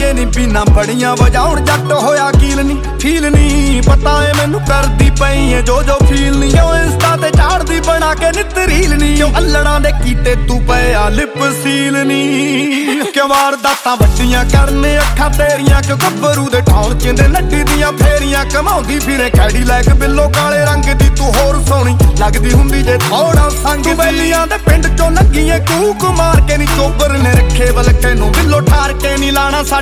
ਕੁੜੀਏ ਨੀ ਪੀਨਾ ਬੜੀਆਂ ਵਜਾਉਣ ਜੱਟ ਹੋਇਆ ਕੀਲ ਨੀ ਫੀਲ ਨੀ ਪਤਾ ਏ ਮੈਨੂੰ ਕਰਦੀ ਪਈ ਏ ਜੋ ਫੀਲ ਨੀ ਉਹ ਇੰਸਟਾ ਤੇ ਚਾੜਦੀ ਬਣਾ ਕੇ ਨਿੱਤ ਰੀਲ ਨੀ ਉਹ ਅਲੜਾਂ ਦੇ ਕੀਤੇ ਤੂੰ ਪਿਆ ਲਿਪ ਸੀਲ ਨੀ ਕਿਉਂ ਵਾਰਦਾਤਾਂ ਵੱਡੀਆਂ ਕਰਨੇ ਅੱਖਾਂ ਤੇਰੀਆਂ ਕਿਉਂ ਗੱਭਰੂ ਦੇ ਠੌਣ ਚਿੰਦੇ ਲੱਡੀ ਦੀਆਂ ਫੇਰੀਆਂ ਕਮਾਉਂਦੀ ਫਿਰੇ ਖੈੜੀ ਲੈ ਕੇ ਬਿੱਲੋ ਕਾਲੇ ਰੰਗ ਦੀ ਤੂੰ ਹੋਰ ਸੋਹਣੀ ਲੱਗਦੀ ਹੁੰਦੀ ਜੇ ਥੋੜਾ ਸੰਗ ਬੈਲੀਆਂ ਦੇ ਪਿੰਡ ਚੋਂ ਲੱਗੀਏ ਕੂਕ ਮਾਰ ਕੇ ਨੀ ਚੋਬਰ ਨੇ ਰੱਖੇ ਬਲਕੇ ਨੂੰ ਬਿੱਲੋ ਠਾਰ ਕੇ ਨੀ ਲਾਣਾ